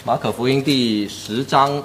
马可福音第10章。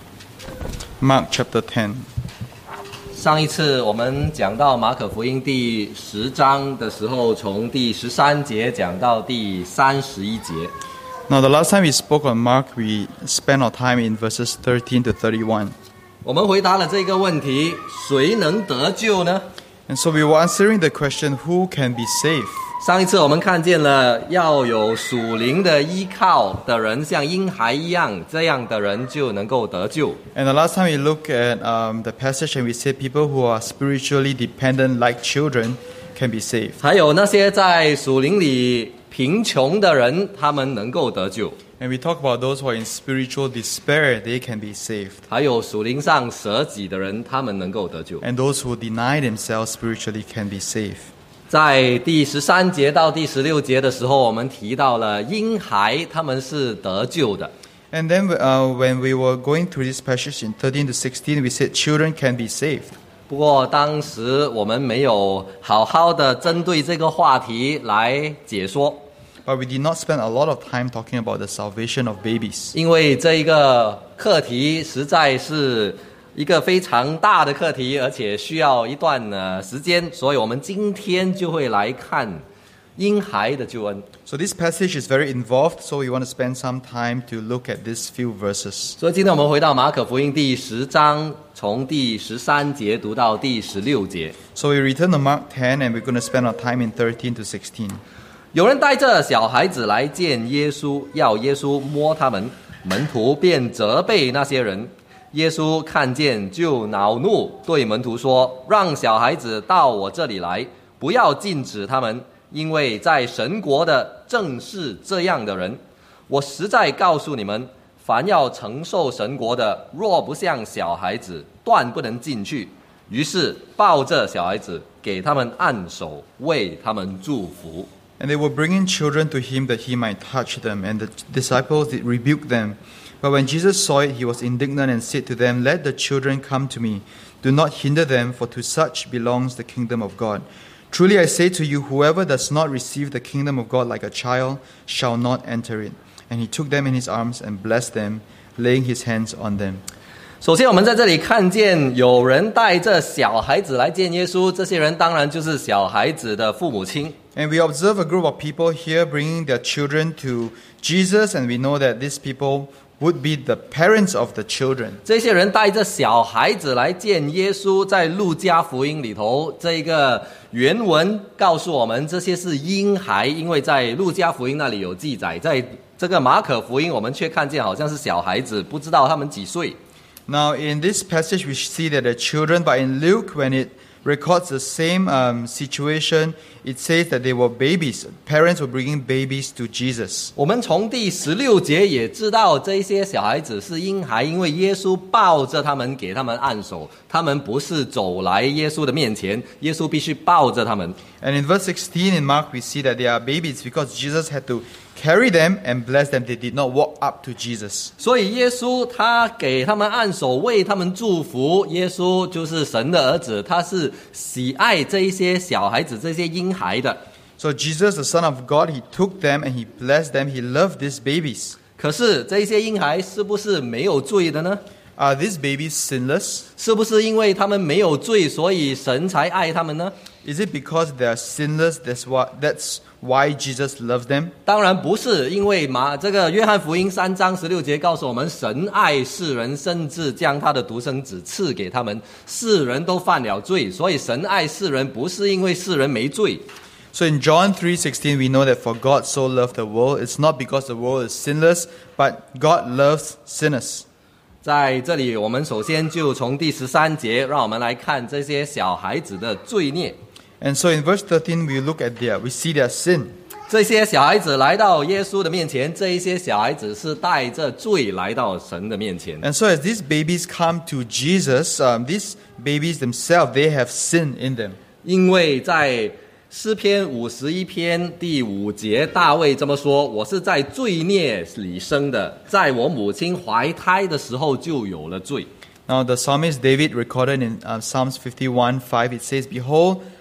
Mark chapter 10. 上一次我们讲到马可福音第10章的时候，从第13节讲到第31节。 Now, the last time we spoke on Mark, we spent our time in verses 13 to 31. 我们回答了这个问题：谁能得救呢？ And so we were answering the question, who can be saved? 上一次我们看见了要有属灵的依靠的人，像婴孩一样，这样的人就能够得救。 And the last time we looked at the passage and we said people who are spiritually dependent like children can be saved. 还有那些在属灵里贫穷的人，他们能够得救。 And we talk about those who are in spiritual despair, they can be saved. 还有属灵上舍己的人，他们能够得救。 And those who deny themselves spiritually can be saved. 在第13节到第16节的时候，我们提到了婴孩他们是得救的。 And then when we were going through this passage in 13 to 16, we said children can be saved. 不过当时我们没有好好的针对这个话题来解说， But we did not spend a lot of time talking about the salvation of babies. 因为这一个课题实在是一个非常大的课题，而且需要一段时间，所以我们今天就会来看婴孩的救恩。 So this passage is very involved, so we want to spend some time to look at these few verses. 所以今天我们回到马可福音第10章，从第13节读到第16节。 So we return to Mark 10 and we're going to spend our time in 13 to 16. 有人带着小孩子来见耶稣，要耶稣摸他们，门徒便责备那些人。耶稣看见就恼怒，对门徒说：“让小孩子到我这里来，不要禁止他们，因为在神国的正是这样的人。我实在告诉你们，凡要承受神国的，若不像小孩子，断不能进去。”于是抱着小孩子，给他们按手，为他们祝福。 And they were bringing children to him that he might touch them, and the disciples did rebuke them. But when Jesus saw it, he was indignant and said to them, Let the children come to me. Do not hinder them, for to such belongs the kingdom of God. Truly I say to you, whoever does not receive the kingdom of God like a child shall not enter it. And he took them in his arms and blessed them, laying his hands on them. 首先我们在这里看见有人带着小孩子来见耶稣，这些人当然就是小孩子的父母亲。 And we observe a group of people here bringing their children to Jesus, and we know that these people would be the parents of the children. 这些人带着小孩子来见耶稣，在路加福音里头，这个原文告诉我们这些是婴孩，因为在路加福音那里有记载，在这个马可福音我们却看见好像是小孩子，不知道他们几岁。 Now, in this passage, we see that the children, but in Luke, when it records the same situation, it says that they were babies. Parents were bringing babies to Jesus. 我们从第16节也知道这些小孩子是婴孩，因为耶稣抱着他们，给他们按手，他们不是走来耶稣的面前，耶稣必须抱着他们。 And in verse 16 in Mark, we see that they are babies because Jesus had to carry them and bless them. They did not walk up to Jesus. 所以耶稣他给他们按手，为他们祝福。耶稣就是神的儿子，他是喜爱这一些小孩子，这些婴孩的。 So Jesus, the Son of God, he took them and he blessed them. He loved these babies. 可是这些婴孩是不是没有罪的呢？ Are these babies sinless? 是不是因为他们没有罪，所以神才爱他们呢？ Is it because they are sinless? That's why Jesus loves them? 当然不是，因为这个约翰福音3章16节告诉我们，神爱世人，甚至将他的独生子赐给他们。世人都犯了罪，所以神爱世人，不是因为世人没罪。 So in John 3:16, we know that for God so loved the world, it's not because the world is sinless, but God loves sinners. 在这里，我们首先就从第13节，让我们来看这些小孩子的罪孽。 And so in verse 13, we see their sin. 这些小孩子来到耶稣的面前，这一些小孩子是带着罪来到神的面前。 And so as these babies come to Jesus, these babies themselves, they have sin in them. 因为在诗篇51篇第5节，大卫这么说：“我是在罪孽里生的，在我母亲怀胎的时候就有了罪。” Now the psalmist David recorded in Psalms 51:5, it says, Behold,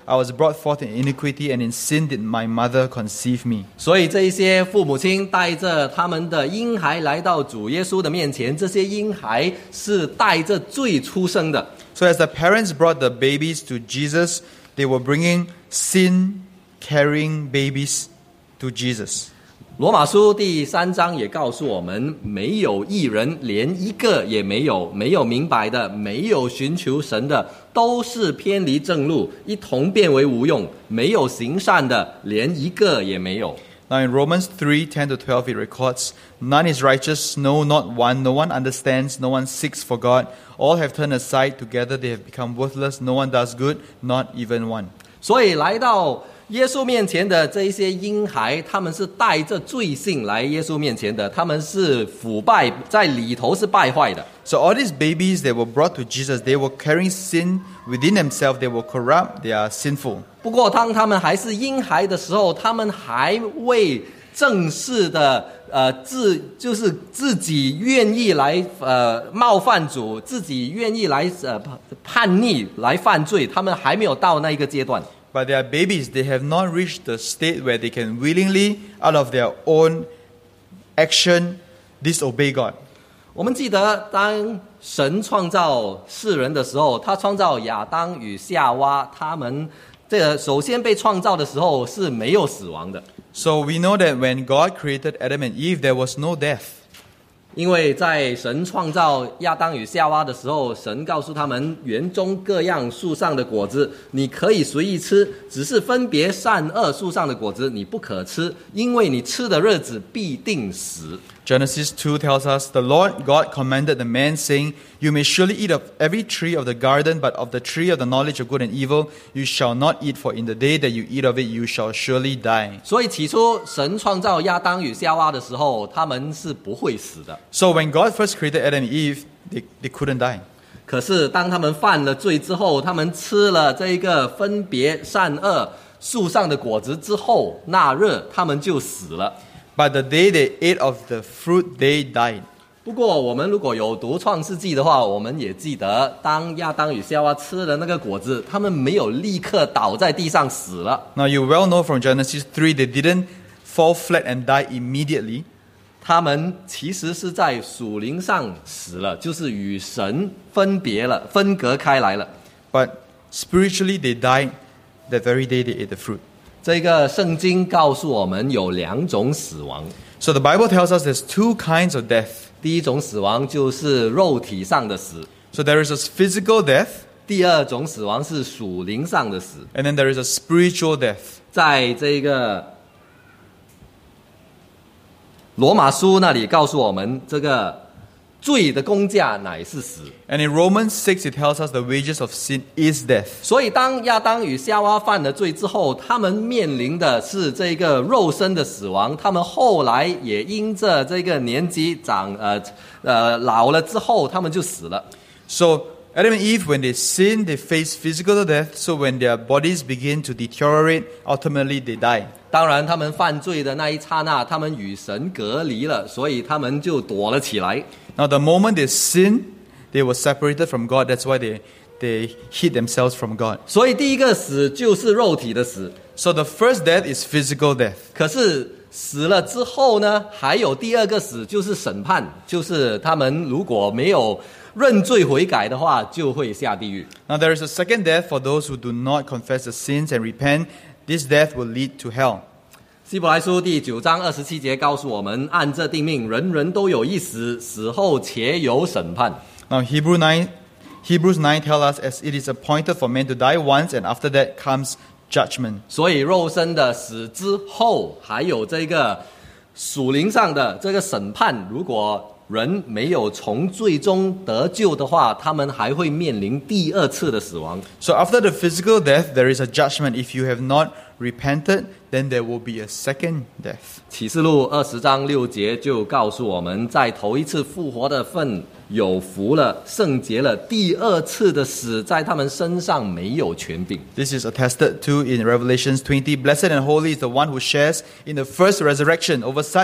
I was brought forth in iniquity, and in sin did my mother conceive me. 所以这一些父母亲带着他们的婴孩来到主耶稣的面前，这些婴孩是带着罪出生的。 So as the parents brought the babies to Jesus, they were bringing sin-carrying babies to Jesus. 罗马书第3章也告诉我们，没有义人，连一个也没有，没有明白的，没有寻求神的，都是偏离正路，一同变为无用，没有行善的，连一个也没有。 Now in Romans 3:10-12 it records, "None is righteous, no, not one. No one understands, no one seeks for God. All have turned aside, together they have become worthless. No one does good, not even one." 所以来到耶稣面前的这一些婴孩，他们是带着罪性来耶稣面前的，他们是腐败，在里头是败坏的。 So all these babies that were brought to Jesus, they were carrying sin within themselves. They were corrupt, they are sinful. 不过当他们还是婴孩的时候，他们还未正式的就是自己愿意来冒犯主，自己愿意来叛逆来犯罪，他们还没有到那一个阶段。 But they are babies. They have not reached the state where they can willingly, out of their own action, disobey God. 我们记得，当神创造世人的时候，他创造亚当与夏娃，他们首先被创造的时候是没有死亡的， So we know that when God created Adam and Eve, there was no death. 因为在神创造亚当与夏娃的时候，神告诉他们，园中各样树上的果子你可以随意吃，只是分别善恶树上的果子你不可吃，因为你吃的日子必定死。 Genesis 2 tells us, "The Lord God commanded the man, saying, You may surely eat of every tree of the garden, but of the tree of the knowledge of good and evil you shall not eat, for in the day that you eat of it you shall surely die." 所以起初神创造亚当与夏娃的时候，他们是不会死的。 So when God first created Adam and Eve, they couldn't die. 可是当他们犯了罪之后，他们吃了这一个分别善恶树上的果子之后，那日他们就死了。 But the day they ate of the fruit, they died. 不过我们如果有读创世纪的话，我们也记得，当亚当与夏娃吃了那个果子，他们没有立刻倒在地上死了。 Now you well know from Genesis 3, they didn't fall flat and die immediately. 他们其实是在属灵上死了，就是与神分别了，分隔开来了。 But spiritually, they died that very day they ate the fruit. 这个圣经告诉我们有2种死亡。 So the Bible tells us there's two kinds of death. 第一种死亡就是肉体上的死， So there is a physical death, 第二种死亡是属灵上的死。 and then there is a spiritual death. 在这个罗马书那里告诉我们，这个罪的工价乃是死。 And in Romans 6, it tells us the wages of sin is death. 所以当亚当与夏娃犯了罪之后，他们面临的是这个肉身的死亡，他们后来也因着这个年纪老了之后，他们就死了。 So Adam and Eve, when they sin, they face physical death. So when their bodies begin to deteriorate, ultimately they die. 当然他们犯罪的那一刹那，他们与神隔离了，所以他们就躲了起来。 Now the moment they sin, they were separated from God. That's why they hid themselves from God. 所以第一个死就是肉体的死。 So the first death is physical death. 可是死了之后呢，还有第二个死，就是审判，就是他们如果没有认罪悔改的话，就会下地狱。 Now there is a second death for those who do not confess the sins and repent. This death will lead to hell. 希伯来书第9章27节告诉我们，按这定命，人人都有一死，死后且有审判。 Now Hebrews 9 tell us, as it is appointed for men to die once, and after that comes judgment. 所以肉身的死之后，还有这个属灵上的这个审判。如果人没有从罪中得救的话，他们还会面临第二次的死亡。 So after the physical death, there is a judgment. If you have not repented, then there will be a second death. 启示录20章6节就告诉我们，在头一次复活的份有福了，圣洁了；第二次的死在他们身上没有权柄。 This is attested to in Revelations 20. Blessed and holy is the one who shares in the first resurrection. Over such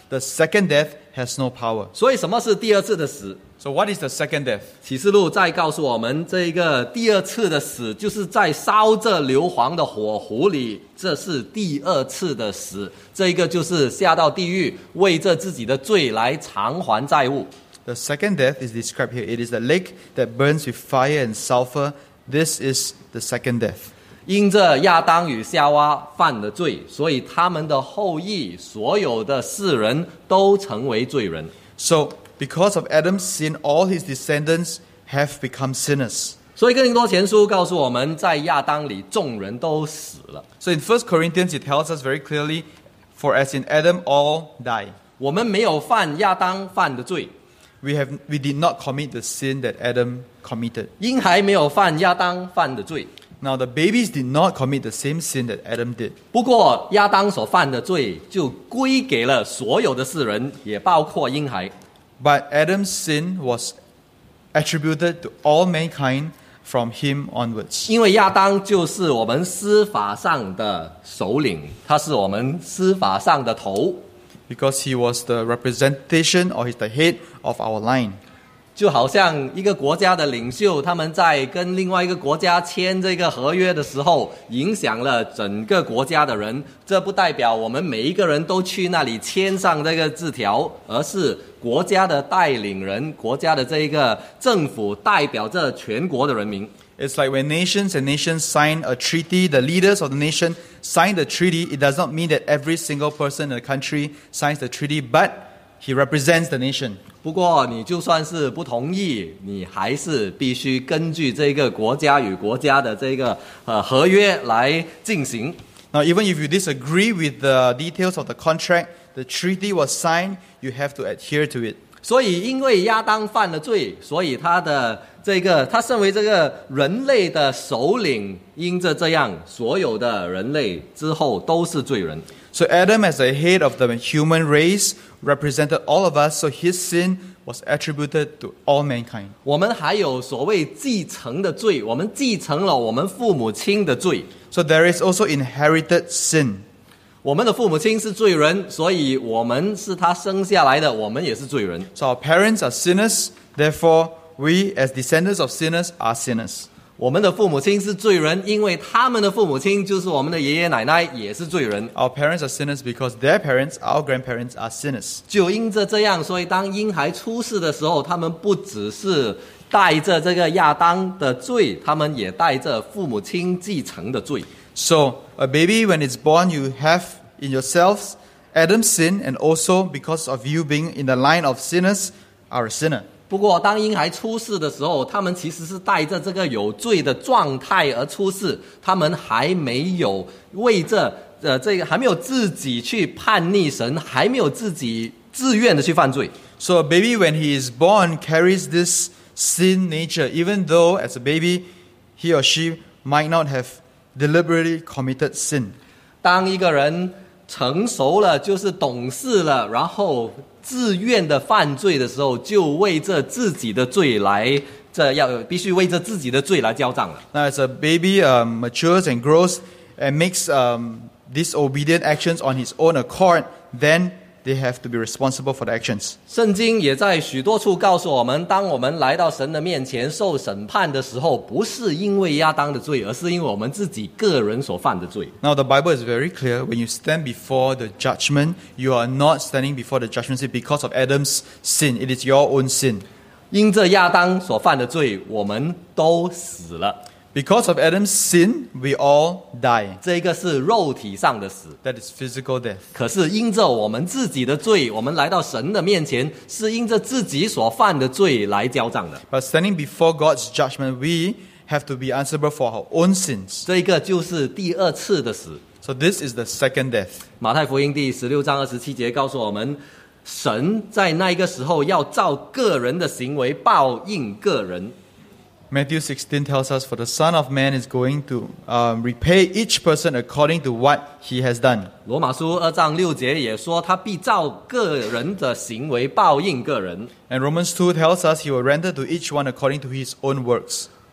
the second death has no power. 所以什么是第二次的死？ So what is the second death? 启示录再告诉我们，这个第二次的死，就是在烧着硫磺的火湖里，这是第二次的死。这个就是下到地狱，为着自己的罪来偿还债务。 The second death is described here. It is the lake that burns with fire and sulfur. This is the second death. 因着亚当与夏娃犯了罪，所以他们的后裔，所有的世人都成为罪人。 So, because of Adam's sin, all his descendants have become sinners. 所以哥林多前书告诉我们，在亚当里众人都死了。 So in 1 Corinthians, it tells us very clearly, for as in Adam all die. 我们没有犯亚当犯的罪， We did not commit the sin that Adam committed. 婴孩没有犯亚当犯的罪。 Now the babies did not commit the same sin that Adam did. 不过亚当所犯的罪就归给了所有的世人，也包括婴孩。 But Adam's sin was attributed to all mankind from him onwards. 因为亚当就是我们司法上的首领，他是我们司法上的头， Because he was the representation or he's the head of our line. 就好像一个国家的领袖，他们在跟另外一个国家签这个合约的时候，影响了整个国家的人。这不代表我们每一个人都去那里签上这个字条，而是国家的带领人，国家的这一个政府代表着全国的人民。 It's like when nations and nations sign a treaty, the leaders of the nation sign the treaty. It does not mean that every single person in the country signs the treaty, but he represents the nation. 不过你就算是不同意，你还是必须根据这个国家与国家的这个合约来进行。 Now, even if you disagree with the details of the contract, the treaty was signed, you have to adhere to it. 所以因为亚当犯了罪，所以他身为这个人类的首领，因着这样，所有的人类之后都是罪人。 So Adam, as the head of the human race, represented all of us, so his sin was attributed to all mankind. 我们还有所谓继承的罪，我们继承了我们父母亲的罪。 So there is also inherited sin. 我们的父母亲是罪人，所以我们是他生下来的，我们也是罪人。 So our parents are sinners, therefore we, as descendants of sinners, are sinners. 我们的父母亲是罪人，因为他们的父母亲就是我们的爷爷奶奶，也是罪人。 Our parents are sinners because their parents, our grandparents, are sinners. 就因着这样，所以当婴孩出世的时候，他们不只是带着这个亚当的罪，他们也带着父母亲继承的罪。 So a baby, when it's born, you have in yourselves Adam's sin, and also because of you being in the line of sinners, are a sinner. 不过，当婴孩出世的时候，他们其实是带着这个有罪的状态而出世，他们还没有为这个还没有自己去叛逆神，还没有自己自愿的去犯罪。 So a baby, when he is born, carries this sin nature, even though as a baby, he or she might not have deliberately committed sin. 当一个人成熟了，就是懂事了，然后自愿的犯罪的时候，就为着自己的罪来，必须为着自己的罪来交账了。 Now, as a baby matures and grows and makes disobedient actions on his own accord, then they have to be responsible for the actions. 圣经也在许多处告诉我们，当我们来到神的面前受审判的时候，不是因为亚当的罪，而是因为我们自己个人所犯的罪。 Now, the Bible is very clear. When you stand before the judgment, you are not standing before the judgment seat because of Adam's sin. It is your own sin. 因着亚当所犯的罪，我们都死了。 Because of Adam's sin, we all die. 这个是肉体上的死。 That is physical death. 可是因着我们自己的罪，我们来到神的面前，是因着自己所犯的罪来交账的。 But standing before God's judgment, we have to be answerable for our own sins. 这个就是第二次的死。 So this is the second death. 马太福音第16章27节告诉我们，神在那个时候要照个人的行为报应个人。 Matthew 16 tells us, for the Son of Man is going to repay each person according to what he has done. 罗马书2章6节也说，他必照个人的行为报应个人。 And Romans 2 tells us he will render to each one according to his own works.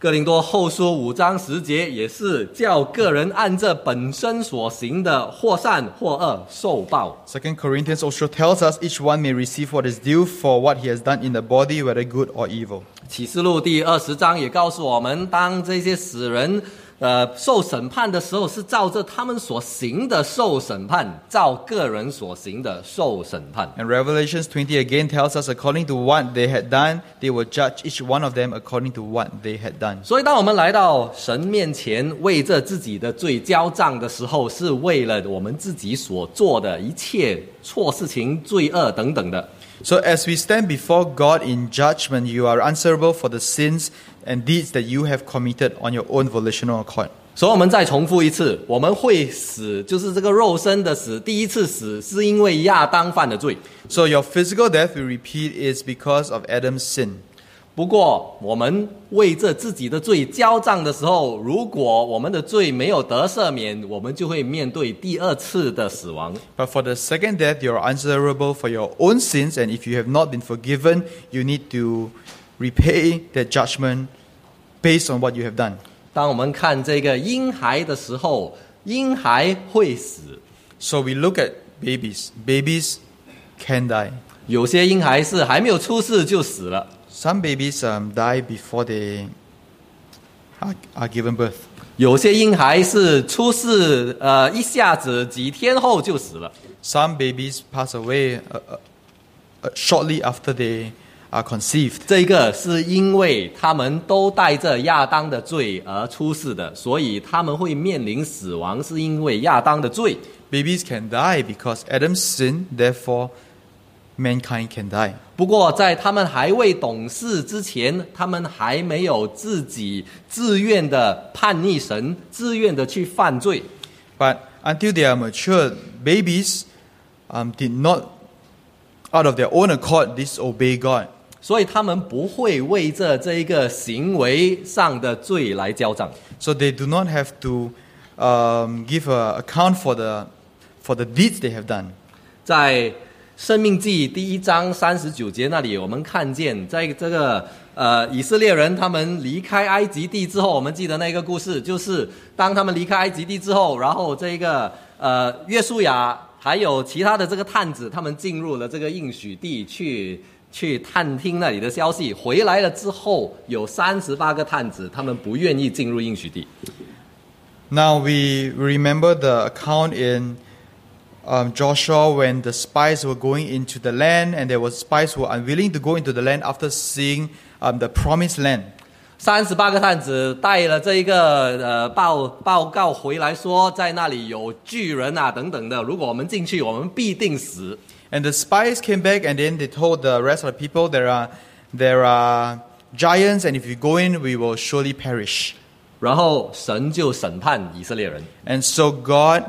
哥林多后书5章10节也是叫个人按着本身所行的，或善或恶受报。 2 Corinthians also tells us each one may receive what is due for what he has done in the body, whether good or evil. 启示录第20章也告诉我们，当这些死人受审判的时候，是照着他们所行的受审判，照个人所行的受审判。 And Revelations 20 again tells us according to what they had done, they will judge each one of them according to what they had done. 所以当我们来到神面前为着自己的罪交账的时候，是为了我们自己所做的一切错事情、罪恶等等的。 So as we stand before God in judgment, you are answerable for the sins and deeds that you have committed on your own volitional accord. 所以我们再重复一次，我们会死，就是这个肉身的死。第一次死是因为亚当犯的罪， So your physical death, we repeat, is because of Adam's sin. 不过我们为着自己的罪交账的时候，如果我们的罪没有得赦免，我们就会面对第二次的死亡。 But for the second death, you are answerable for your own sins, and if you have not been forgiven, you need to repay that judgment based on what you have done. 当我们看这个婴孩的时候，婴孩会死， So we look at babies. Babies can die. 有些婴孩是还没有出世就死了， Some babies die before they are given birth. 有些婴孩是出世一下子几天后就死了。 Some babies pass away shortly after they are conceived. 这个是因为他们都带着亚当的罪而出世的，所以他们会面临死亡，是因为亚当的罪。 Babies can die because Adam's sin, therefore mankind can die. 不过在他们还未懂事之前，他们还没有自己自愿的叛逆神，自愿的去犯罪。 But until they are mature, babies did not, out of their own accord, disobey God. 所以他们不会为着这一个行为上的罪来交账。 So they do not have to give an account for the deeds they have done. 在申命记第1章39节那里，我们看见在这个以色列人他们离开埃及地之后，我们记得那个故事，就是当他们离开埃及地之后，然后这个约书亚还有其他的这个探子，他们进入了这个应许地去探听那里的消息，回来了之后有38个探子，他们不愿意进入应许地。 Now we remember the account in Joshua when the spies were going into the land, and there were spies who were unwilling to go into the land after seeing the promised land. 38个探子带了这一个报告回来说，在那里有巨人啊等等的，如果我们进去，我们必定死。 And the spies came back, and then they told the rest of the people, there are giants, and if you go in, we will surely perish. 然后神就审判以色列人。 And so God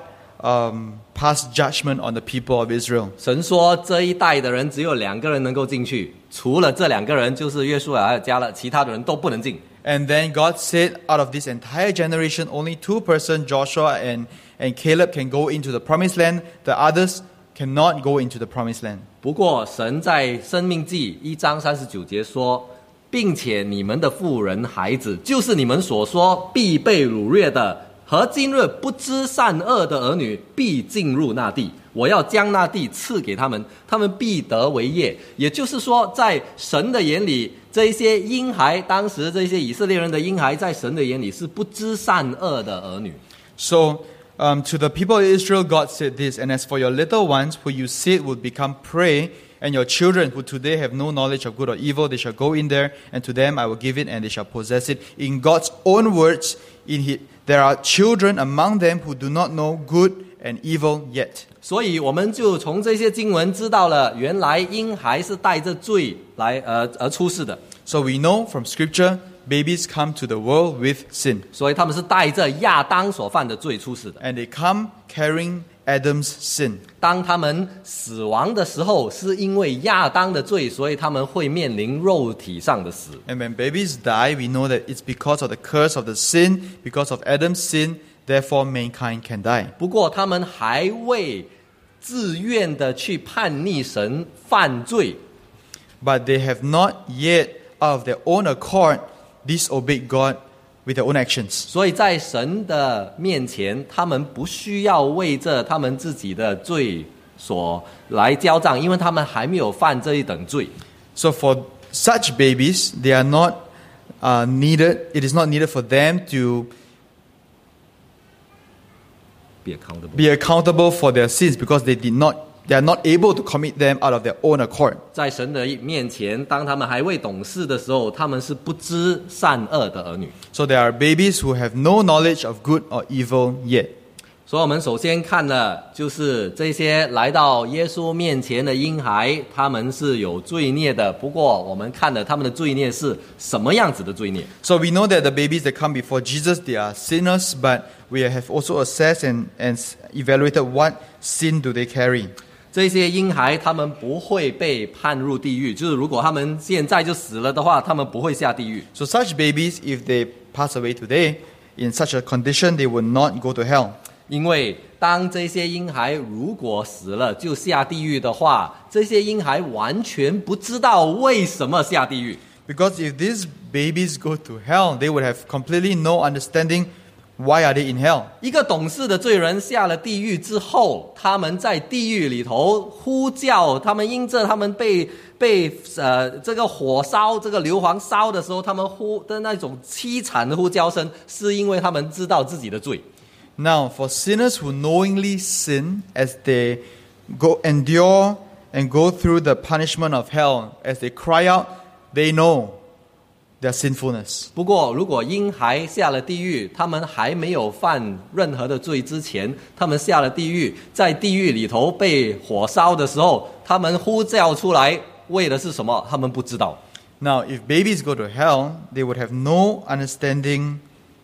passed judgment on the people of Israel. 神说这一代的人只有2个人能够进去，除了这2个人，就是约书亚还有加勒，其他的人都不能进。 And then God said, out of this entire generation, only 2 persons, Joshua and Caleb, can go into the promised land. The others cannot go into the promised land. 不过神在申命记1章39节说，并且你们的妇人孩子，就是你们所说必被掳掠的和今日不知善恶的儿女，必进入那地。我要将那地赐给他们，他们必得为业。也就是说，在神的眼里，这一些婴孩，当时这些以色列人的婴孩，在神的眼里是不知善恶的儿女。 So to the people of Israel, God said this, and as for your little ones, who you said would become prey, and your children who today have no knowledge of good or evil, they shall go in there, and to them I will give it, and they shall possess it. In God's own words, there are children among them who do not know good and evil yet. 所以我们就从这些经文知道了，原来婴孩是带着罪来而出世的。 So we know from Scripture, babies come to the world with sin. 所以他们是带着亚当所犯的罪出世的。 And they come carrying Adam's sin. 当他们死亡的时候，是因为亚当的罪，所以他们会面临肉体上的死。 And when babies die, we know that it's because of the curse of the sin, because of Adam's sin, therefore mankind can die. 不过他们还未自愿的去叛逆神犯罪， But they have not yet, out of their own accord, disobeyed God with their own actions. 所以在神的面前，他们不需要为着他们自己的罪所来交账，因为他们还没有犯这一等罪。 So for such babies, they are not needed. It is not needed for them to be accountable for their sins because they are not able to commit them out of their own accord. 在神的面前，当他们还未懂事的时候，他们是不知善恶的儿女。 So there are babies who have no knowledge of good or evil yet. 所以我们首先看的就是这些来到耶稣面前的婴孩，他们是有罪孽的。不过我们看的他们的罪孽是什么样子的罪孽。 So we know that the babies that come before Jesus, they are sinners, but we have also assessed and evaluated what sin do they carry. 这些婴孩他们不会被判入地狱，就是如果他们现在就死了的话，他们不会下地狱。 So such babies, if they pass away today, in such a condition, they will not go to hell. 因为当这些婴孩如果死了就下地狱的话，这些婴孩完全不知道为什么下地狱。 Because if these babies go to hell, they would have completely no understanding why are they in hell. 一个懂事的罪人下了地狱之后，他们在地狱里头呼叫，他们因着他们被这个火烧，这个硫磺烧的时候，他们呼的那种凄惨的呼叫声，是因为他们知道自己的罪。 Now, for sinners who knowingly sin as they endure and go through the punishment of hell, as they cry out, they know their sinfulness. 不过，如果婴孩下了地狱，他们还没有犯任何的罪之前，他们下了地狱，在地狱里头被火烧的时候，他们呼叫出来，为的是什么？他们不知道。 Now, if babies go to hell, they would have no understanding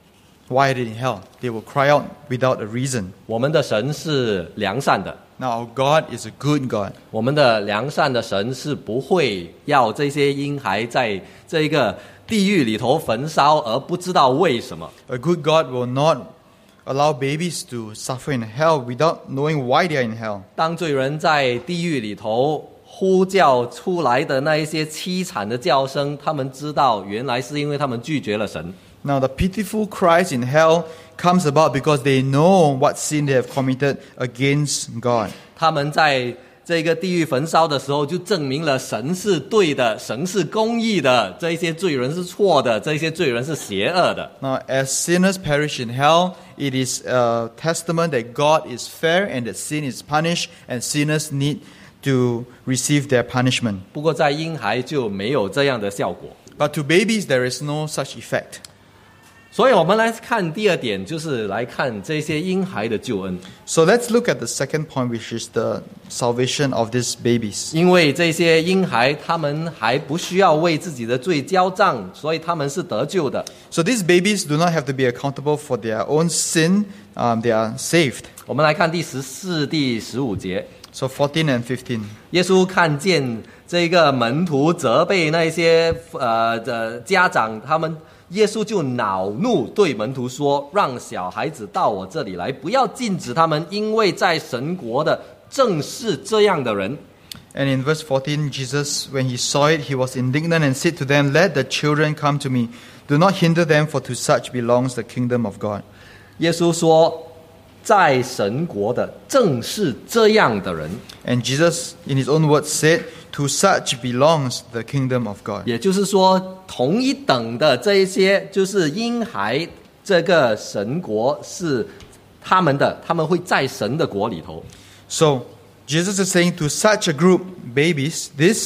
why they're in hell. They will cry out without a reason. 我们的神是良善的， Now, our God is a good God. 我们的良善的神是不会要这些婴孩在这个地狱里头焚烧，而不知道为什么。 A good God will not allow babies to suffer in hell without knowing why they are in hell. 当罪人在地狱里头呼叫出来的那一些凄惨的叫声，他们知道原来是因为他们拒绝了神。 Now, the pitiful cries in hell comes about because they know what sin they have committed against God. 他们在这个地狱焚烧的时候，就证明了神是对的，神是公义的，这些罪人是错的，这些罪人是邪恶的。 Now, as sinners perish in hell, it is a testament that God is fair and that sin is punished and sinners need to receive their punishment. 不过在婴孩就没有这样的效果。 But to babies, there is no such effect. 所以我们来看第二点，就是来看这些婴孩的救恩。 So let's look at the second point, which is the salvation of these babies. 因为这些婴孩他们还不需要为自己的罪交账，所以他们是得救的。 So these babies do not have to be accountable for their own sin. They are saved. 我们来看第14、第15节。 So 14 and 15. 耶稣看见这个门徒责备那些家长，耶稣就恼怒，对门徒说：“让小孩子到我这里来，不要禁止他们，因为在神国的正是这样的人。” And in verse 14, Jesus, when he saw it, he was indignant and said to them, "Let the children come to me. Do not hinder them, for to such belongs the kingdom of God." 耶稣说：“在神国的正是这样的人。” And Jesus, in his own words, said, "To such belongs the kingdom of God." 也就是说，同一等的这一些，就是婴孩，这个神国是他们的，他们会在神的国里头。 So Jesus is saying to such a group, babies,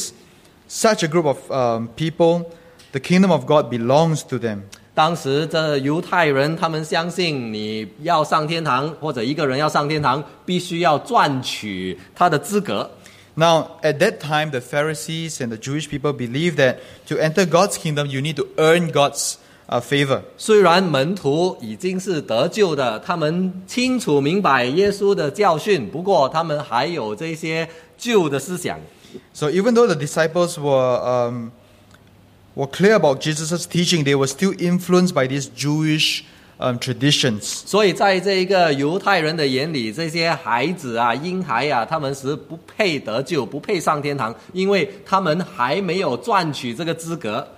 such a group of people, the kingdom of God belongs to them. 当时这犹太人，他们相信你要上天堂，或者一个人要上天堂，必须要赚取他的资格。 Now, at that time, the Pharisees and the Jewish people believed that to enter God's kingdom, you need to earn God's favor. 虽然门徒已经是得救的，他们清楚明白耶稣的教训，不过他们还有这些旧的思想。 So even though the disciples were clear about Jesus' teaching, they were still influenced by these Jewish traditions. 所以在这个犹太人的眼里，这些孩子啊、婴孩啊，他们是不配得救，不配上天堂，因为他们还没有赚取这个资格。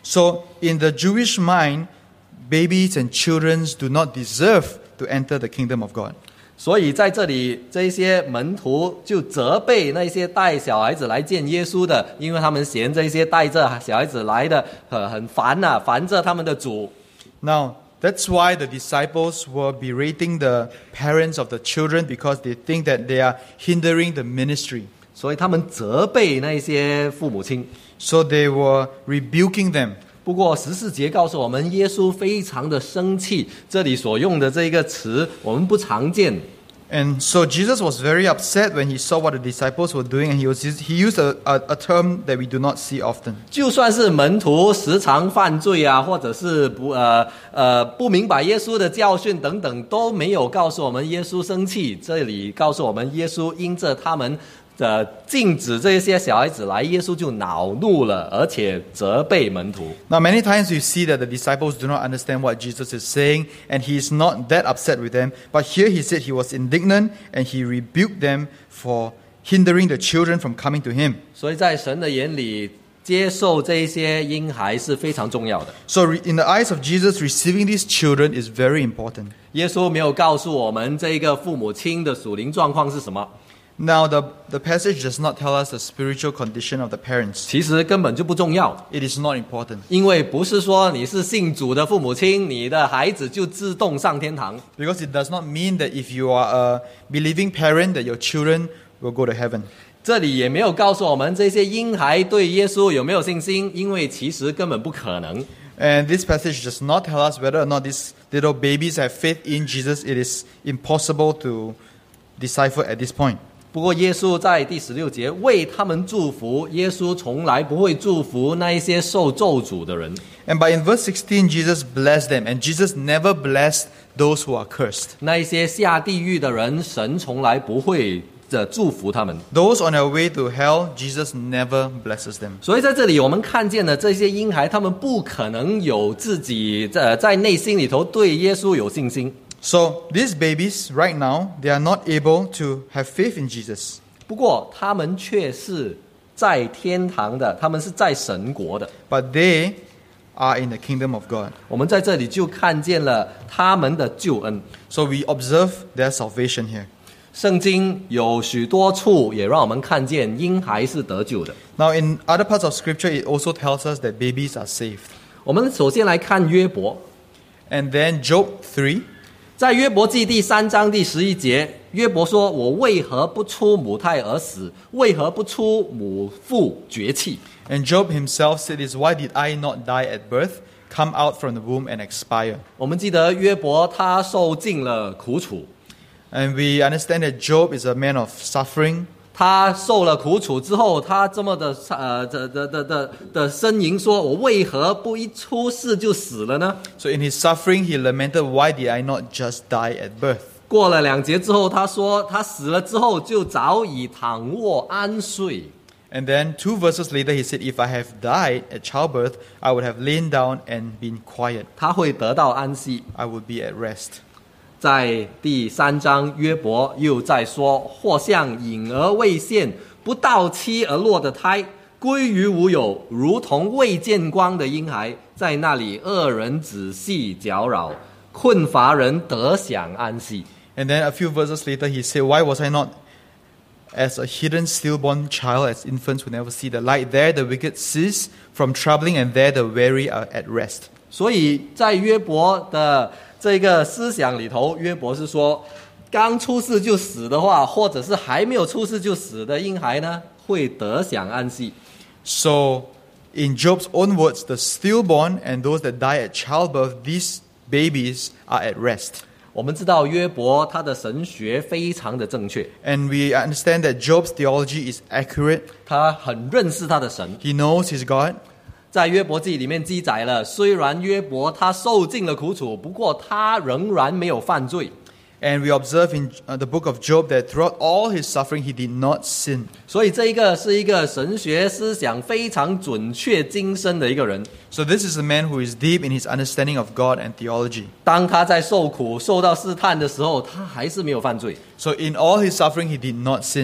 So, in the Jewish mind, babies and children do not deserve to enter the kingdom of God. 所以在这里，这些门徒就责备那些带小孩子来见耶稣的，因为他们嫌这些带着小孩子来的很烦啊，烦着他们的主。 Now, that's why the disciples were berating the parents of the children because they think that they are hindering the ministry. 所以他们责备那些父母亲。 So they were rebuking them. 不过14节告诉我们，耶稣非常的生气。这里所用的这个词，我们不常见。 And so Jesus was very upset when he saw what the disciples were doing, and he used a term that we do not see often. 就算是门徒时常犯罪啊，或者是不明白耶稣的教训等等，都没有告诉我们耶稣生气。这里告诉我们，耶稣因着他们禁止这些小孩子来，耶稣就恼怒了，而且责备门徒。 Now, many times we see that the disciples do not understand what Jesus is saying, and he is not that upset with them. But here he said he was indignant, and he rebuked them for hindering the children from coming to him. 所以在神的眼里，接受这些婴孩是非常重要的。 So, in the eyes of Jesus, receiving these children is very important. 耶稣没有告诉我们这个父母亲的属灵状况是什么， Now, the passage does not tell us the spiritual condition of the parents. 其实根本就不重要。 It is not important. 因为不是说你是信主的父母亲，你的孩子就自动上天堂。 Because it does not mean that if you are a believing parent, that your children will go to heaven. 这里也没有告诉我们这些婴孩对耶稣有没有信心，因为其实根本不可能。 And this passage does not tell us whether or not these little babies have faith in Jesus. It is impossible to decipher at this point. 不过耶稣在第16节为他们祝福，耶稣从来不会祝福那一些受咒诅的人。 And by in verse 16, Jesus blessed them. And Jesus never blessed those who are cursed. 那一些下地狱的人，神从来不会祝福他们。 Those on their way to hell, Jesus never blesses them. 所以在这里我们看见了这些婴孩，他们不可能有自己在内心里头对耶稣有信心。 So these babies, right now, they are not able to have faith in Jesus. 不过他们却是在天堂的，他们是在神国的。 But they are in the kingdom of God. 我们在这里就看见了他们的救恩。 So we observe their salvation here. 圣经有许多处也让我们看见婴孩是得救的。 Now in other parts of scripture, it also tells us that babies are saved. 我们首先来看约伯， And then Job 3. 在约伯记第3章第11节，约伯说：“我为何不出母胎而死？为何不出母腹绝气？” And Job himself said this, why did I not die at birth, come out from the womb and expire? 我们记得约伯他受尽了苦楚， And we understand that Job is a man of suffering. 他受了苦楚之后，他这么的呻吟说：“我为何不一出世就死了呢？” So in his suffering, he lamented, why did I not just die at birth? 过了2节之后，他说他死了之后就早已躺卧安睡。 And then 2 verses later, he said, if I have died at childbirth, I would have lain down and been quiet. 他会得到安息。 I would be at rest. 在第3章，约伯又在说：“或像隐而未现，不到期而落的胎，归于无有，如同未见光的婴孩，在那里恶人仔细搅扰，困乏人得享安息。” And then a few verses later, he said, why was I not as a hidden stillborn child, as infants who never see the light? There the wicked cease from troubling, and there the weary are at rest. 所以在约伯的这个思想里头，约伯是说，刚出世就死的话，或者是还没有出世就死的婴孩呢，会得享安息。 So, in Job's own words, the stillborn and those that die at childbirth, these babies are at rest. 我们知道约伯他的神学非常的正确， And we understand that Job's theology is accurate. 他很认识他的神。 He knows his God. 在约伯记里面记载了，虽然约伯他受尽了苦楚，不过他仍然没有犯罪。 And we observe in the book of Job that throughout all his suffering, he did not sin. 所以这一个是一个神学思想非常准确精深的一个人。 So this is a man who is deep in his understanding of God and theology. 当他在受苦、受到试探的时候，他还是没有犯罪。 So in all his suffering, he did not sin.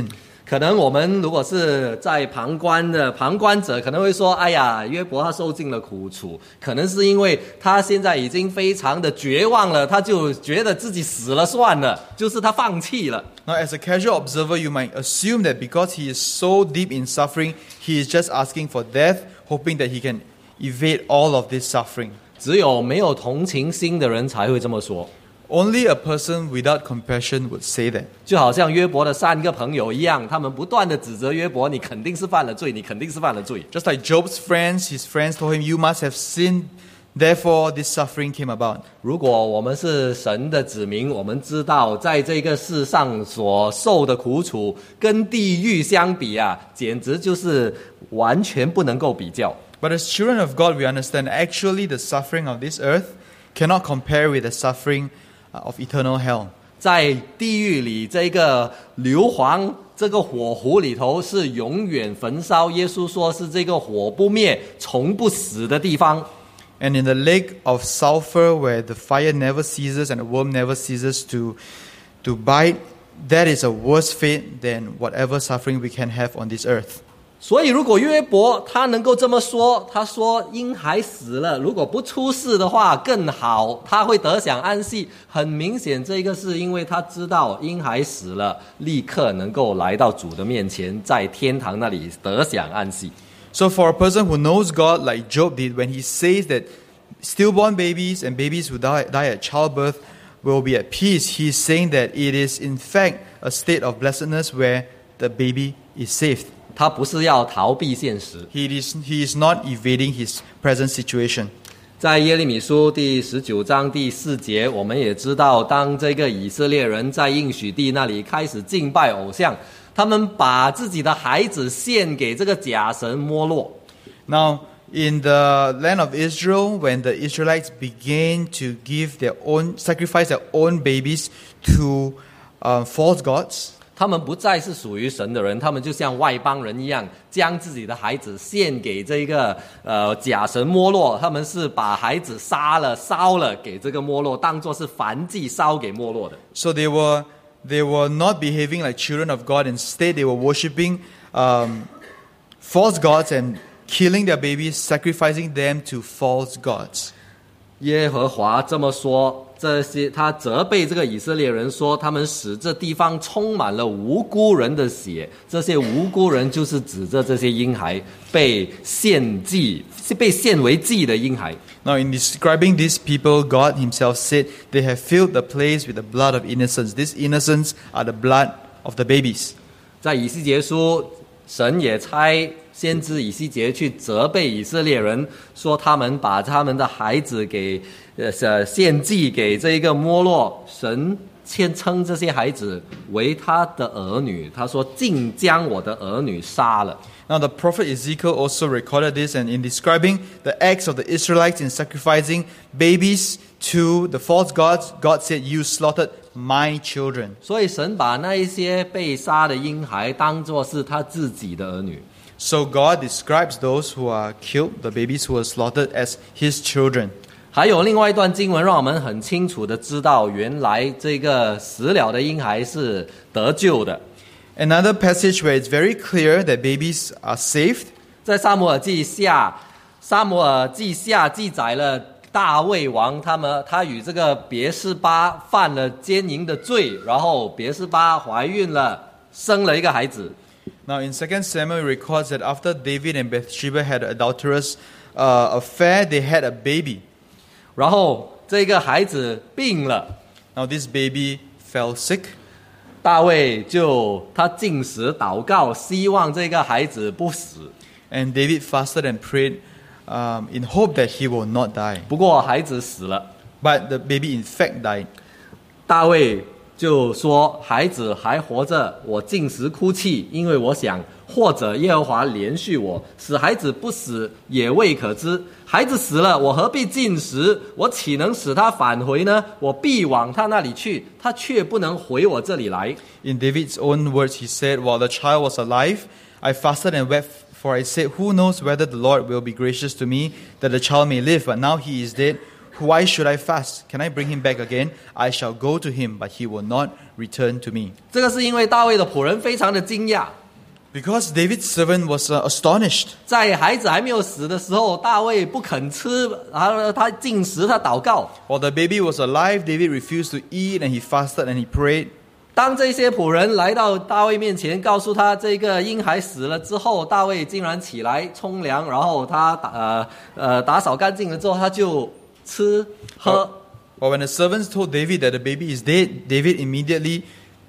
可能我们如果是在旁观者，可能会说：“哎呀，约伯他受尽了苦楚，可能是因为他现在已经非常的绝望了，他就觉得自己死了算了，就是他放弃了。” Now, as a casual observer, you might assume that because he is so deep in suffering, he is just asking for death, hoping that he can evade all of this suffering. 只有没有同情心的人才会这么说。 Only a person without compassion would say that. 就好像约伯的3个朋友一样，他们不断的指责约伯：“你肯定是犯了罪，你肯定是犯了罪。” Just like Job's friends, his friends told him, "You must have sinned, therefore this suffering came about." 如果我们是神的子民，我们知道在这个世上所受的苦楚，跟地狱相比啊，简直就是完全不能够比较。 But as children of God, we understand actually the suffering of this earth cannot compare with the suffering of eternal hell. 在地狱里，这个硫磺这个火湖里头是永远焚烧。耶稣说是这个火不灭、从不死的地方。 And in the lake of sulfur, where the fire never ceases and the worm never ceases to bite, that is a worse fate than whatever suffering we can have on this earth. 所以如果约伯他能够这么说，他说婴孩死了，如果不出事的话更好，他会得享安息。很明显，这个是因为他知道婴孩死了，立刻能够来到主的面前，在天堂那里得享安息。 So for a person who knows God like Job did, when he says that stillborn babies and babies who die at childbirth will be at peace, he is saying that it is in fact a state of blessedness where the baby is saved. 他不是要逃避现实。 He is not evading his present situation. 在耶利米书第19章第4节，我们也知道，当这个以色列人在应许地那里开始敬拜偶像，他们把自己的孩子献给这个假神摩洛。 Now, in the land of Israel, when the Israelites began to sacrifice their own babies to false gods, 他们不再是属于神的人，他们就像外邦人一样，将自己的孩子献给这个假神摩洛。他们是把孩子杀了、烧了，给这个摩洛，当作是燔祭烧给摩洛的。 So they were not behaving like children of God. Instead, they were worshiping false gods and killing their babies, sacrificing them to false gods. 耶和华这么说，他责备这个以色列人说，他们使这地方充满了无辜人的血。这些无辜人就是指着这些婴孩被献为祭的婴孩。 Now, in describing these people, God himself said they have filled the place with the blood of innocents. These innocents are the blood of the babies. 在以西结书，神也差先知以西结去责备以色列人，说他们把他们的孩子给献祭给这一个摩洛。神称这些孩子为他的儿女，他说竟将我的儿女杀了。 Now, the prophet Ezekiel also recorded this, and in describing the acts of the Israelites in sacrificing babies to the false gods, God said, "You slaughtered my children." 所以神把那一些被杀的婴孩当作是他自己的儿女。 So God describes those who are killed, the babies who are slaughtered, as his children. 还有另外一段经文让我们很清楚的知道，原来这个死了的婴孩是得救的。 Another passage where it's very clear that babies are saved. 在撒母耳记下记载了大卫王他与这个别是巴犯了奸淫的罪，然后别是巴怀孕了，生了一个孩子。 Now in 2 Samuel it records that after David and Bathsheba had an adulterous affair, they had a baby. 然后这个孩子病了。 Now this baby fell sick. 大卫他禁食祷告，希望这个孩子不死。 And David fasted and prayed in hope that he will not die. 不过孩子死了。 But the baby in fact died. 大卫就说：“孩子还活着，我禁食哭泣，因为我想，或者耶和华怜恤我，使孩子不死，也未可知。孩子死了，我何必禁食？我岂能使他返回呢？我必往他那里去，他却不能回我这里来。” In David's own words, he said, "While the child was alive, I fasted and wept, for I said, who knows whether the Lord will be gracious to me, that the child may live? But now he is dead. Why should I fast? Can I bring him back again? I shall go to him, but he will not return to me." 这个是因为大卫的仆人非常的惊讶。 Because David's servant was astonished. 在孩子还没有死的时候，大卫不肯吃，然后他禁食，他祷告。 While the baby was alive, David refused to eat and he fasted and he prayed. 当这些仆人来到大卫面前，告诉他这个婴孩死了之后，大卫竟然起来冲凉，然后他打扫干净了之后，他就吃喝。 But when the servants told David that the baby is dead, David immediately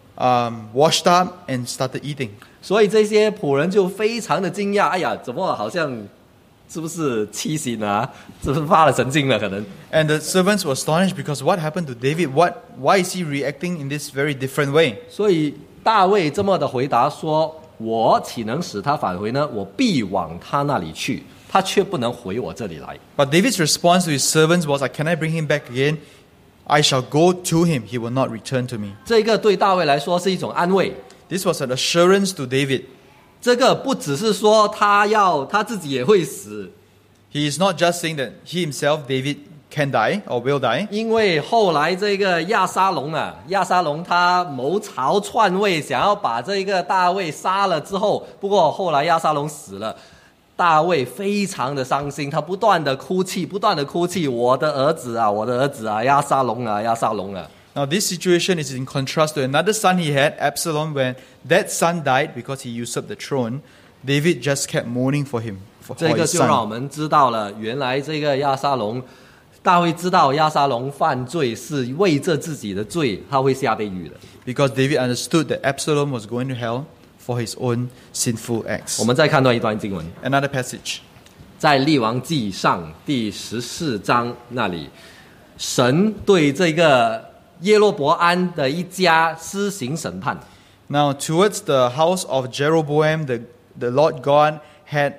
washed up and started eating. 所以这些仆人就非常的惊讶，哎呀，怎么好像是不是畸形啊？是不是发了神经了？可能。 And the servants were astonished because what happened to David? Why is he reacting in this very different way? 所以大卫这么的回答说：“我岂能使他返回呢？我必往他那里去，他却不能回我这里来。” But David's response to his servants was, "Can I bring him back again? I shall go to him. He will not return to me." 这个对大卫来说是一种安慰。 This was an assurance to David. 这个不只是说他自己也会死， He is not just saying that he himself, David, can die or will die. 因为后来这个亚沙龙他谋朝篡位，想要把这个大卫杀了之后，不过后来亚沙龙死了，大卫非常的伤心，他不断的哭泣，我的儿子啊，亚沙龙啊。 Now this situation is in contrast to another son he had, Absalom. When that son died because he usurped the throne, David just kept mourning for him, for 这个 his 就让我 son. 们知道了，原来这个大卫知道亚沙龙犯罪是为着自己的罪，他会下地狱的。 Because David understood that Absalom was going to hell for his own sinful acts. 我们再看到一段经文， Another passage. 在列王记上第14章那里，神对这个耶罗伯安的一家施行审判。 Now towards the house of Jeroboam, the Lord God had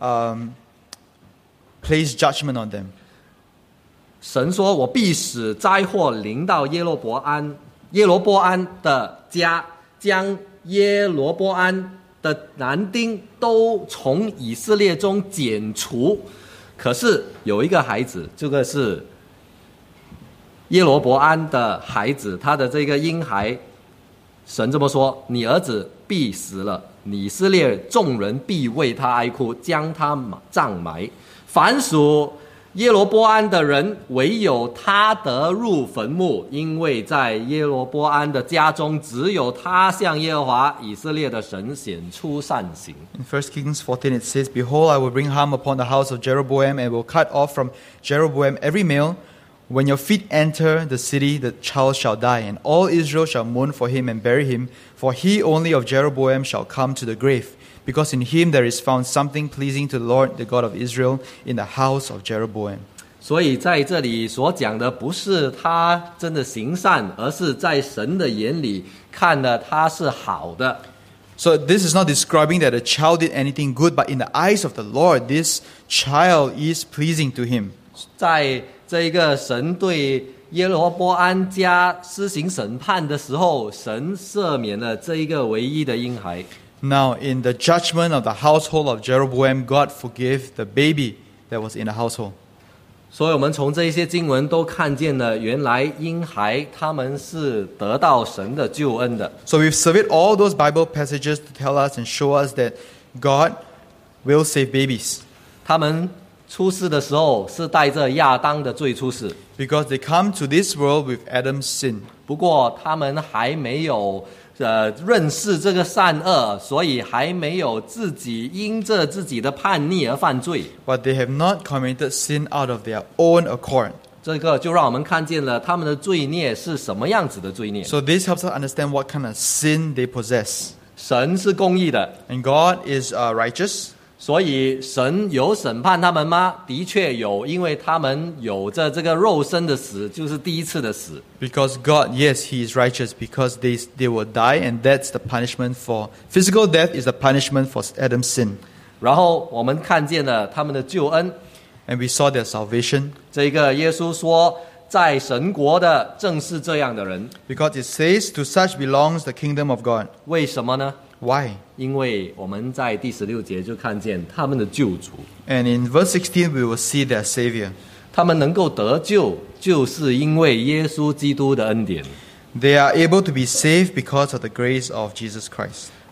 placed judgment on them. 神说：“我必使灾祸临到耶罗伯安的家，将耶罗伯安的男丁都从以色列中剪除。可是有一个孩子，这个是耶罗伯安的孩子，他的这个婴孩，神这么说：你儿子必死了，以色列众人必为他哀哭，将他葬埋。凡属耶罗波安的人，唯有他得入坟墓，因为在耶罗波安的家中，只有他向耶和华以色列的神显出善行。 In 1 Kings 14 it says, "Behold, I will bring harm upon the house of Jeroboam and will cut off from Jeroboam every male. When your feet enter the city, the child shall die, and all Israel shall mourn for him and bury him, for he only of Jeroboam shall come to the grave. Because in him there is found something pleasing to the Lord, the God of Israel, in the house of Jeroboam." 所以在这里所讲的不是他真的行善，而是在神的眼里看了他是好的。 So this is not describing that the child did anything good, but in the eyes of the Lord, this child is pleasing to him. 在这一个神对耶罗波安家施行审判的时候，神赦免了这一个唯一的婴孩。 Now, in the judgment of the household of Jeroboam, God forgave the baby that was in the household. 所以我们从这一些经文都看见了，原来婴孩他们是得到神的救恩的。 So we've surveyed all those Bible passages to tell us and show us that God will save babies. 他们出世的时候是带着亚当的罪出世， Because they come to this world with Adam's sin. 不过他们还没有认识这个善恶，所以还没有自己因着自己的叛逆而犯罪。 But they have not committed sin out of their own accord. 这个就让我们看见了他们的罪孽是什么样子的罪孽。 So this helps us understand what kind of sin they possess. 神是公义的， And God is righteous. 所以神有审判他们吗？的确有，因为他们有着这个肉身的死，就是第一次的死。 Because God, yes, He is righteous because they will die, and that's the punishment for physical death is the punishment for Adam's sin. 然后我们看见了他们的救恩。 And we saw their salvation. 这个耶稣说，在神国的正是这样的人。 Because it says, "To such belongs the kingdom of God." 为什么呢？ Why? 因为我们在第16节就看见他们的救主， And in verse 16, we will see their Savior. 他们能够得救，就是因为耶稣基督的恩典。 They are able to be saved because of the grace of Jesus Christ.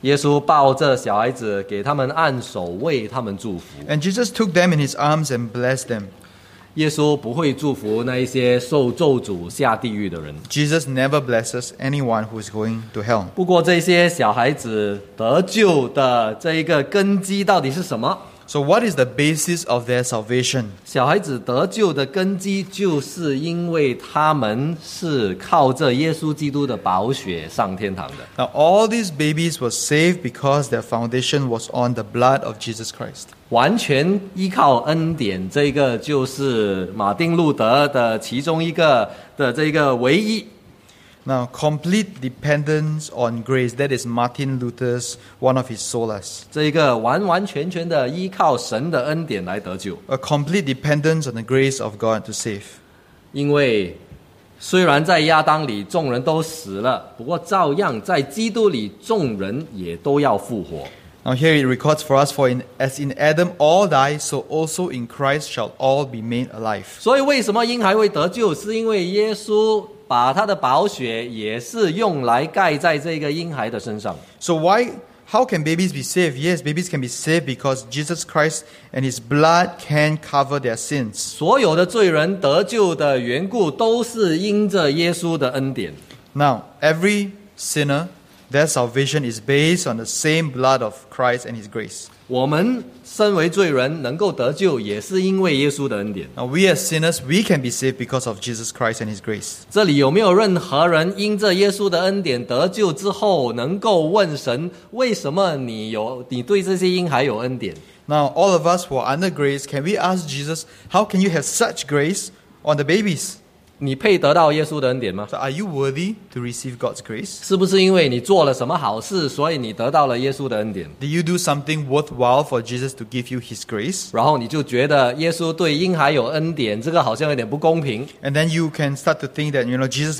耶稣抱着小孩子，给他们按手，为他们祝福。 And Jesus took them in his arms and blessed them. 耶稣不会祝福那一些受咒诅下地狱的人。 Jesus never blesses anyone who is going to hell. 不过这些小孩子得救的这一个根基到底是什么？ So what is the basis of their salvation? 小孩子得救的根基，就是因为他们是靠着耶稣基督的宝血上天堂的。 Now all these babies were saved because their foundation was on the blood of Jesus Christ. 完全依靠恩典，这个就是马丁路德的其中一个的这个唯一。 Now complete dependence on grace, that is Martin Luther's one of his solas. 这一个完完全全的依靠神的恩典来得救。 A complete dependence on the grace of God to save. 因为虽然在亚当里众人都死了，不过照样在基督里众人也都要复活。 Now here it records for us, as in Adam all die, so also in Christ shall all be made alive. 所以为什么婴孩会得救，是因为耶稣把他的宝血也是用来盖在这个婴孩的身上。 So how can babies be saved? Yes, babies can be saved because Jesus Christ and his blood can cover their sins. 所有的罪人得救的缘故，都是因着耶稣的恩典。 Now, every sinner, their salvation is based on the same blood of Christ and his grace. 我们身为罪人能够得救，也是因为耶稣的恩典。 Now, we as sinners, we can be saved because of Jesus Christ and his grace. 这里有没有任何人因着耶稣的恩典得救之后，能够问神，为什么你对这些婴孩有恩典？ Now, all of us who are under grace, can we ask Jesus, how can you have such grace on the babies? 你配得到耶稣的恩典吗？ So are you worthy to receive God's grace? 是不是因为你做了什么好事，所以你得到了耶稣的恩典？ Did you do something worthwhile for Jesus to give you his grace? 然后你就觉得耶稣对婴孩有恩典，这个好像有点不公平。 And then you can start to think that, Jesus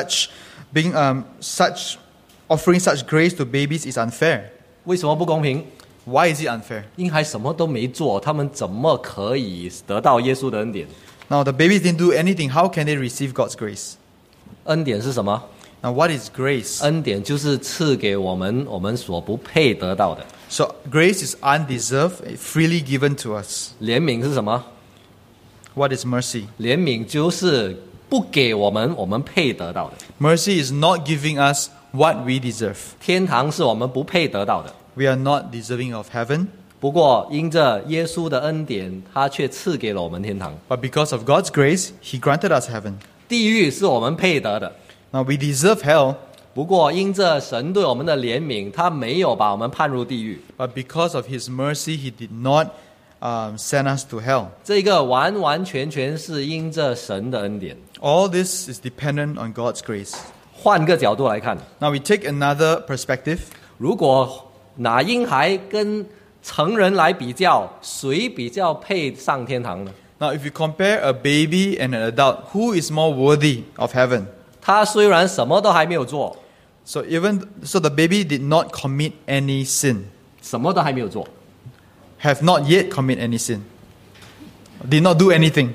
offering such grace to babies is unfair. 为什么不公平？ Why is it unfair? 婴孩什么都没做，他们怎么可以得到耶稣的恩典？ Now, the babies didn't do anything. How can they receive God's grace? 恩典是什么？ Now, what is grace? 恩典就是赐给我们所不配得到的。 So, grace is undeserved, freely given to us. 怜悯是什么？ What is mercy? 怜悯就是不给我们配得到的。 Mercy is not giving us what we deserve. 天堂是我们不配得到的， We are not deserving of heaven, 不过因着耶稣的恩典，他却赐给了我们天堂。 but because of God's grace, He granted us heaven. 地狱是我们配得的， Now, we deserve hell, 不过因着神对我们的怜悯，他没有把我们判入地狱。 but because of His mercy, He did not send us to hell. 这个完完全全是因着神的恩典。 All this is dependent on God's grace. 换个角度来看， Now, we take another perspective. 如果拿婴孩跟成人来比较，谁比较配上天堂呢？ Now, if you compare a baby and an adult, who is more worthy of heaven? 他虽然什么都还没有做， So the baby did not commit any sin, 什么都还没有做， have not yet commit any sin, did not do anything.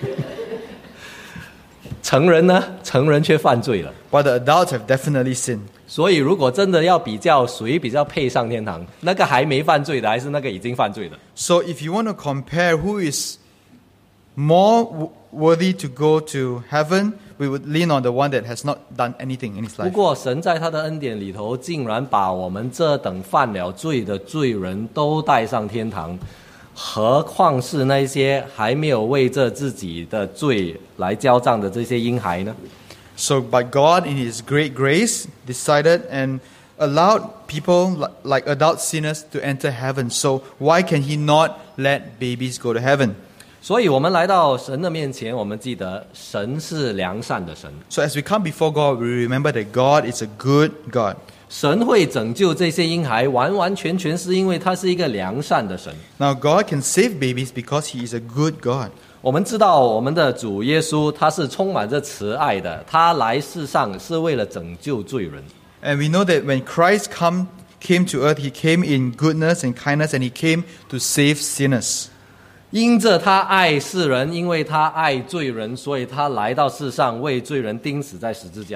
成人呢？成人却犯罪了。 But the adults have definitely sinned. 所以，如果真的要比较谁比较配上天堂，那个还没犯罪的，还是那个已经犯罪的？ So if you want to compare who is more worthy to go to heaven, we would lean on the one that has not done anything in his 不 life. 过，神在他的恩典里头，竟然把我们这等犯了罪的罪人都带上天堂，何况是那些还没有为着自己的罪来交账的这些婴孩呢？ So, but God, in His great grace, decided and allowed people like adult sinners to enter heaven. So, why can He not let babies go to heaven? 所以，我们来到神的面前，我们记得神是良善的神， So, as we come before God, we remember that God is a good God. 神会拯救这些婴孩，完完全全是因为他是一个良善的神。 Now, God can save babies because He is a good God. 我们知道我们的主耶稣他是充满着慈爱的，他来世上是为了拯救罪人。 And we know that when Christ came to earth, He came in goodness and kindness, and He came to save sinners. 因着他爱世人，因为他爱罪人，所以他来到世上为罪人钉死在十字架上。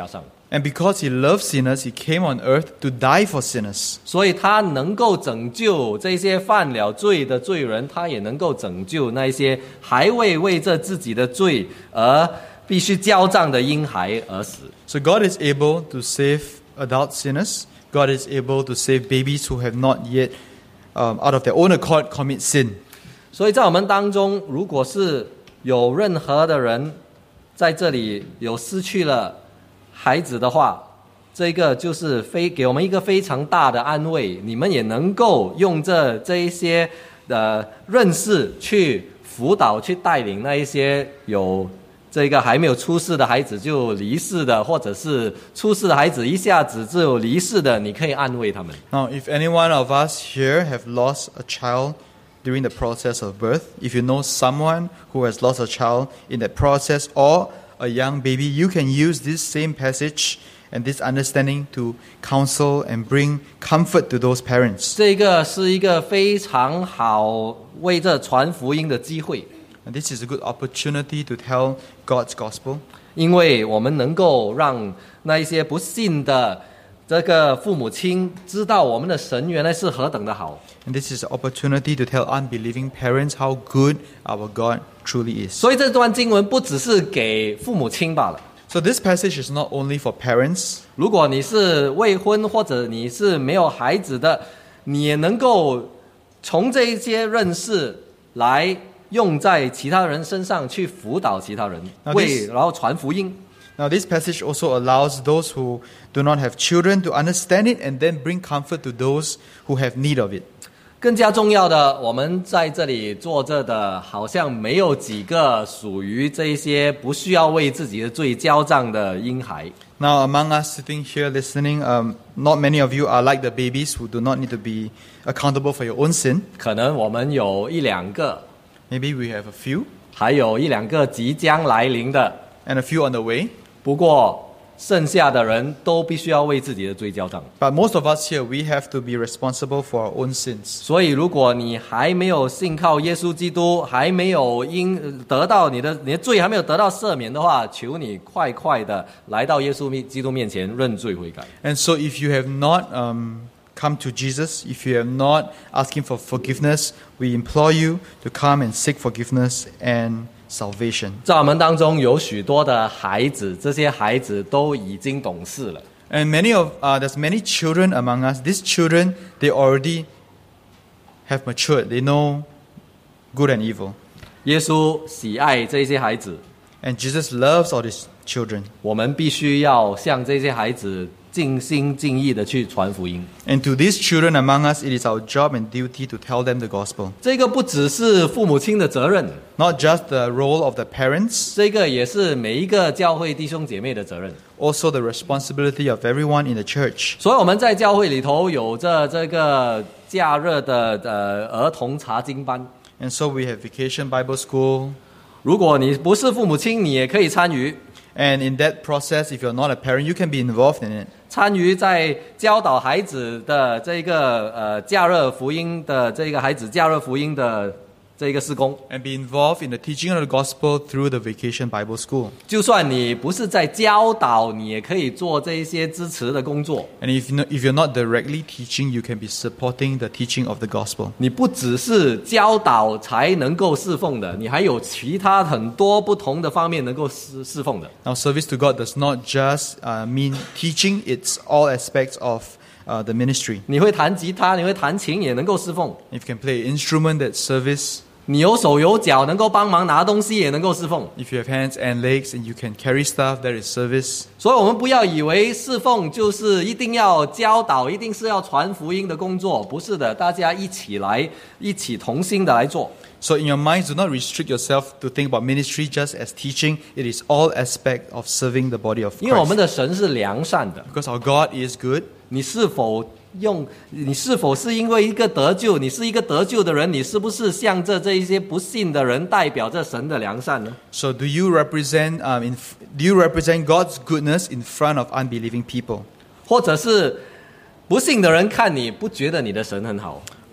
And because he loved sinners, he came on earth to die for sinners. 所以他能够拯救这些犯了罪的罪人，他也能够拯救那些还未为着自己的罪而必须交账的婴孩而死。 So God is able to save adult sinners. God is able to save babies who have not yet, out of their own accord, commit sin. 所以在我们当中，如果是有任何的人在这里有失去了孩子的话，这个就是给我们一个非常大的安慰。你们也能够用这一些认识去辅导、去带领那一些有这个还没有出世的孩子就离世的，或者是出世的孩子一下子就离世的，你可以安慰他们。 Now, if any one of us here have lost a child during the process of birth, if you know someone who has lost a child in that process or a young baby, you can use this same passage and this understanding to counsel and bring comfort to those parents. 这个是一个非常好为这传福音的机会， And this is a good opportunity to tell God's gospel. 因为我们能够让那一些不信的这个父母亲知道我们的神原来是何等的好。 And this is an opportunity to tell unbelieving parents how good our God truly is. 所以这段经文不只是给父母亲罢了。 So this passage is not only for parents. 如果你是未婚或者你是没有孩子的，你也能够从这一些认识来用在其他人身上，去辅导其他人， Now this- 然后传福音。 Now this passage also allows those who do not have children to understand it and then bring comfort to those who have need of it. 更加重要的，我们在这里坐着的，好像没有几个属于这一些不需要为自己的罪交账的婴孩。 Now among us sitting here listening, not many of you are like the babies who do not need to be accountable for your own sin. 可能我们有一两个， Maybe we have a few 还有一两个即将来临的。 and a few on the way. 不过，剩下的人都必须要为自己的罪交账。 But most of us here, we have to be responsible for our own sins. 所以，如果你还没有信靠耶稣基督，还没有得到你的罪还没有得到赦免的话，求你快快的来到耶稣基督面前认罪悔改。 And so if you have not come to Jesus, if you have not asked Him for forgiveness, we implore you to come and seek forgiveness and salvation. 在我们当中有许多的孩子，这些孩子都已经懂事了。 And there's many children among us. These children, they already have matured. They know good and evil. 耶稣喜爱这些孩子， And Jesus loves all these children. 我们必须要向这些孩子尽心尽意的去传福音。 And to these children among us, it is our job and duty to tell them the gospel. 这个不只是父母亲的责任， Not just the role of the parents, 这个也是每一个教会弟兄姐妹的责任。 also the responsibility of everyone in the church. 所以我们在教会里头有着这个假日的儿童查经班。 And so we have Vacation Bible School. 如果你不是父母亲，你也可以参与。 And in that process, if you're not a parent, you can be involved in it. 参与在教导孩子的这个假日福音的这个孩子假日福音的这个事工。 And be involved in the teaching of the gospel through the Vacation Bible School. 就算你不是在教导，你也可以做这一些支持的工作。 And if you're not directly teaching, you can be supporting the teaching of the gospel. 你不只是教导才能够侍奉的，你还有其他很多不同的方面能够侍奉的。 Now, service to God does not just mean teaching, it's all aspects of the ministry. 你会弹吉他，你会弹琴，也能够侍奉。 If you can play an instrument, that's service. 你有手有脚，能够帮忙拿东西，也能够侍奉。 If you have hands and legs and you can carry stuff, that is service. 所以我们不要以为侍奉就是一定要教导，一定是要传福音的工作，不是的，大家一起同心的来做。 So in your minds, do not restrict yourself to think about ministry just as teaching. It is all aspect of serving the body of 因为我 Christ. 们的神是良善的， Because our God is good. 你是否是因为一个得救，你是一个得救的人，你是不是向着这一些不信的人代表着神的良善呢？ So do you represent God's goodness in front of unbelieving people? 或者是不信的人看你不觉得你的神很好？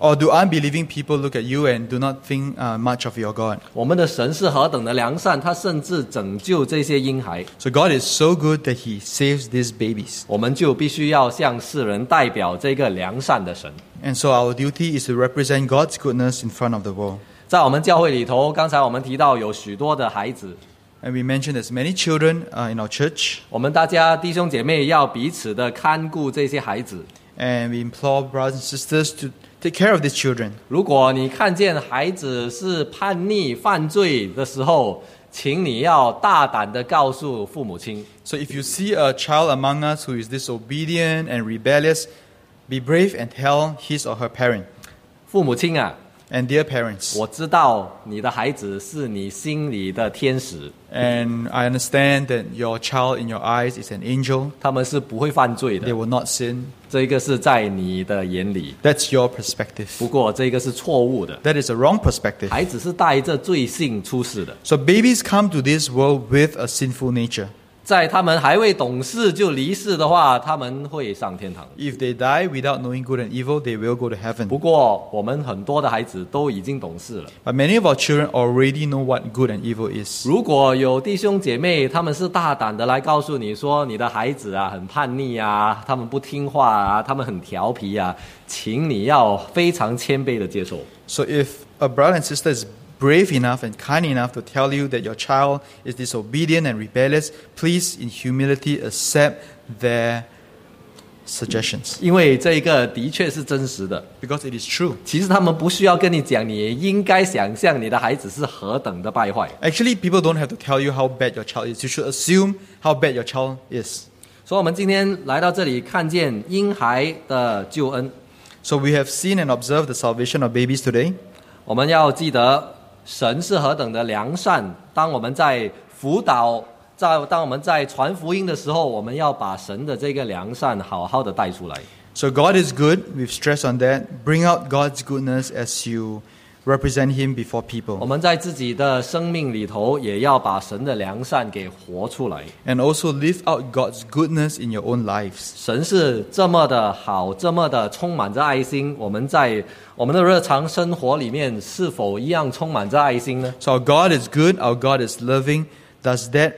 Or do unbelieving people look at you and do not think much of your God? 我们的神是何等的良善，他甚至拯救这些婴孩， So God is so good that He saves these babies. 我们就必须要向世人代表这个良善的神。 And so our duty is to represent God's goodness in front of the world. 在我们教会里头，刚才我们提到有许多的孩子， And we mentioned there's many children in our church. 我们大家弟兄姐妹要彼此的看顾这些孩子。 And we implore brothers and sisters to take care of these children. 如果你看见孩子是叛逆犯罪的时候，请你要大胆的告诉父母亲。 So if you see a child among us who is disobedient and rebellious, be brave and tell his or her parent. 父母亲啊， And dear parents, 我知道你的孩子是你心里的天使， and I understand that your child in your eyes is an angel. 他们是不会犯罪 They 的， will not sin. 这个是在你的眼里。 That's your perspective. 不过这个是错误的， That is a wrong perspective. 孩子是带着罪性出世的， So babies come to this world with a sinful nature. 在他们还未懂事就离世的话，他们会上天堂。 If they die without knowing good and evil, they will go to heaven. 不过我们很多的孩子都已经懂事了。 But many of our children already know what good and evil is. 如果有弟兄姐妹，他们是大胆的来告诉你说，你的孩子啊很叛逆啊，他们不听话啊，他们很调皮啊，请你要非常谦卑的接受。 So if a brother and sister is brave enough and kind enough to tell you that your child is disobedient and rebellious, please in humility accept their suggestions. 因为这个的确是真实的。 Because it is true. 其实他们不需要跟你讲，你应该想象你的孩子是何等的败坏。 Actually, people don't have to tell you how bad your child is. You should assume how bad your child is. 所以我们今天来到这里，看见婴孩的救恩， So we have seen and observed the salvation of babies today. 我们要记得神是何等的良善。当我们在辅导，当我们在传福音的时候，我们要把神的这个良善好好的带出来。 So God is good. We've stressed on that. Bring out God's goodness as you represent Him before 我 people. 们在自己的生命里头，也要把神的良善给活出来。 And also live out God's goodness in your own lives. 神是这么的好，这么的充满着爱心。我们在我们的日常生活里面，是否一样充满着爱心呢？ So our God is good. Our God is loving. Does that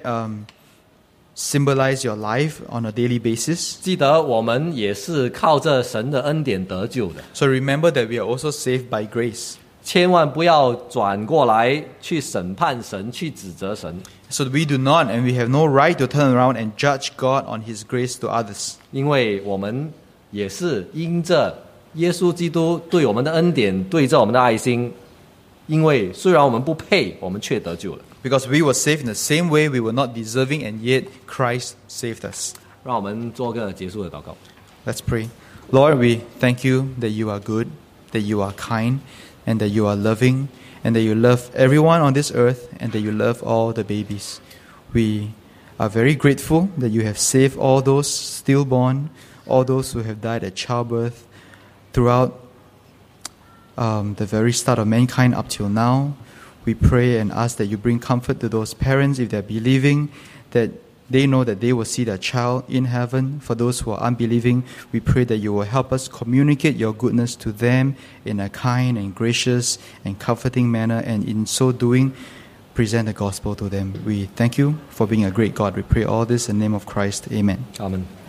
symbolize your life on a daily basis? 记得我们也是靠着神的恩典得救的， So remember that we are also saved by grace. 千万不要转过来去审判神，去指责神， So we do not and we have no right to turn around and judge God on His grace to others. 因为我们也是因着耶稣基督对我们的恩典，对着我们的爱心。因为虽然我们不配，我们却得救了。 Because we were saved in the same way we were not deserving and yet Christ saved us. 让我们做个结束的祷告。 Let's pray. Lord, we thank you that you are good, that you are kind, and that you are loving, and that you love everyone on this earth, and that you love all the babies. We are very grateful that you have saved all those stillborn, all those who have died at childbirth throughout the very start of mankind up till now. We pray and ask that you bring comfort to those parents if they're believing, that they know that they will see their child in heaven. For those who are unbelieving, we pray that you will help us communicate your goodness to them in a kind and gracious and comforting manner, and in so doing, present the gospel to them. We thank you for being a great God. We pray all this in the name of Christ. Amen. 阿们。